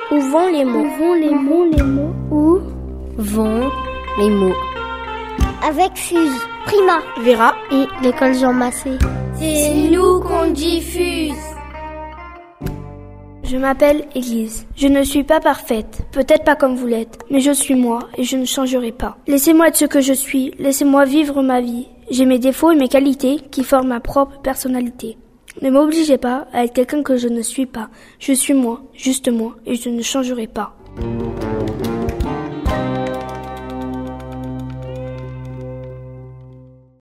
Où vont les mots? Où vont les mots? Où vont les mots? Avec Suze, Prima, Vera et l'école Jean Massé. C'est nous qu'on diffuse. Je m'appelle Élise. Je ne suis pas parfaite, peut-être pas comme vous l'êtes, mais je suis moi et je ne changerai pas. Laissez-moi être ce que je suis, laissez-moi vivre ma vie. J'ai mes défauts et mes qualités qui forment ma propre personnalité. Ne m'obligez pas à être quelqu'un que je ne suis pas. Je suis moi, juste moi, et je ne changerai pas.